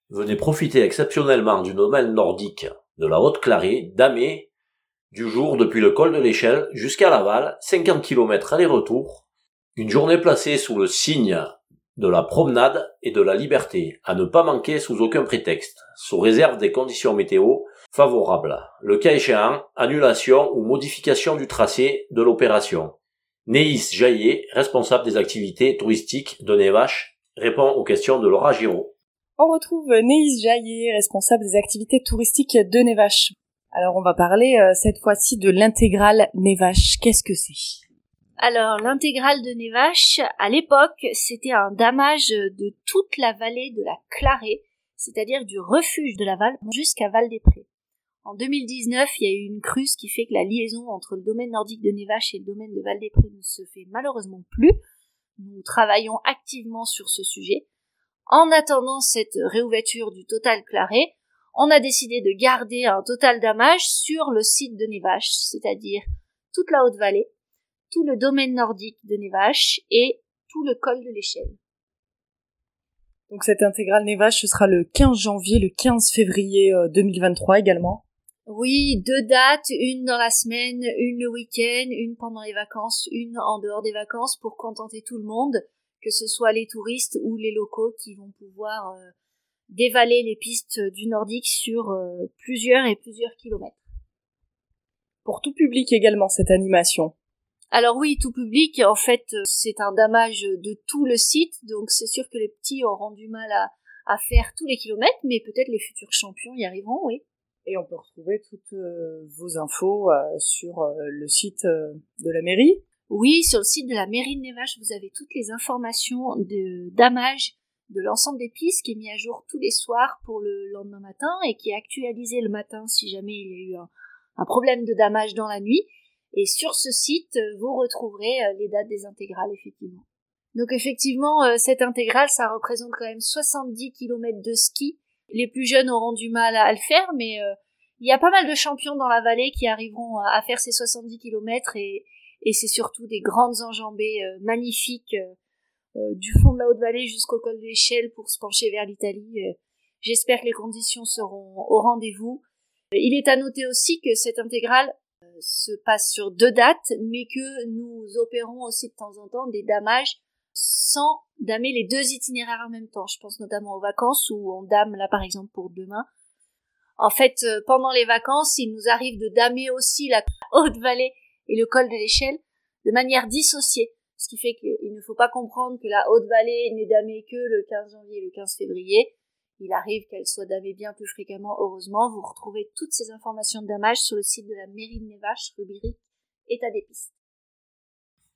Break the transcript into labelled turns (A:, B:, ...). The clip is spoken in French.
A: Venez profiter exceptionnellement du domaine nordique de la Haute-Clarée, damé, du jour depuis le col de l'Échelle jusqu'à Laval, 50 km aller-retour. Une journée placée sous le signe de la promenade et de la liberté, à ne pas manquer sous aucun prétexte, sous réserve des conditions météo favorables. Le cas échéant, annulation ou modification du tracé de l'opération. Néis Jaillet, responsable des activités touristiques de Nevache, répond aux questions de Laura Giraud.
B: On retrouve Néis Jaillet, responsable des activités touristiques de Nevache. Alors on va parler cette fois-ci de l'intégrale Nevache. Qu'est-ce que c'est ?
C: Alors l'intégrale de Nevache, à l'époque, c'était un damage de toute la vallée de la Clarée, c'est-à-dire du refuge de Laval jusqu'à Val-des-Prés. En 2019, il y a eu une crue, ce qui fait que la liaison entre le domaine nordique de Nevache et le domaine de Val-des-Prés ne se fait malheureusement plus. Nous travaillons activement sur ce sujet. En attendant cette réouverture du Total Clarée, on a décidé de garder un total damage sur le site de Nevache, c'est-à-dire toute la Haute-Vallée, tout le domaine nordique de Nevache et tout le col de l'Échelle.
B: Donc cette intégrale Nevache, ce sera le 15 janvier, le 15 février 2023 également.
C: Oui, 2 dates, une dans la semaine, une le week-end, une pendant les vacances, une en dehors des vacances pour contenter tout le monde, que ce soit les touristes ou les locaux qui vont pouvoir dévaler les pistes du Nordique sur plusieurs kilomètres.
B: Pour tout public également, cette animation.
C: Alors oui, tout public, en fait, c'est un damage de tout le site, donc c'est sûr que les petits auront du mal à faire tous les kilomètres, mais peut-être les futurs champions y arriveront, oui.
B: Et on peut retrouver toutes vos infos sur le site de la mairie.
C: Oui, sur le site de la mairie de Nevache, vous avez toutes les informations de damage de l'ensemble des pistes qui est mis à jour tous les soirs pour le lendemain matin et qui est actualisé le matin si jamais il y a eu un problème de damage dans la nuit. Et sur ce site, vous retrouverez les dates des intégrales, effectivement. Donc effectivement, cette intégrale, ça représente quand même 70 km de ski. Les plus jeunes auront du mal à le faire, mais il y a pas mal de champions dans la vallée qui arriveront à faire ces 70 km et c'est surtout des grandes enjambées magnifiques du fond de la Haute-Vallée jusqu'au col de l'Échelle pour se pencher vers l'Italie. J'espère que les conditions seront au rendez-vous. Il est à noter aussi que cette intégrale se passe sur 2 dates, mais que nous opérons aussi de temps en temps des damages sans damer les 2 itinéraires en même temps. Je pense notamment aux vacances où on dame là par exemple pour demain. En fait, pendant les vacances, il nous arrive de damer aussi la Haute-Vallée et le col de l'Échelle de manière dissociée. Ce qui fait qu'il ne faut pas comprendre que la Haute-Vallée n'est damée que le 15 janvier et le 15 février. Il arrive qu'elle soit damée bien plus fréquemment, heureusement. Vous retrouvez toutes ces informations de damage sur le site de la mairie de Nevache, rubrique État des pistes.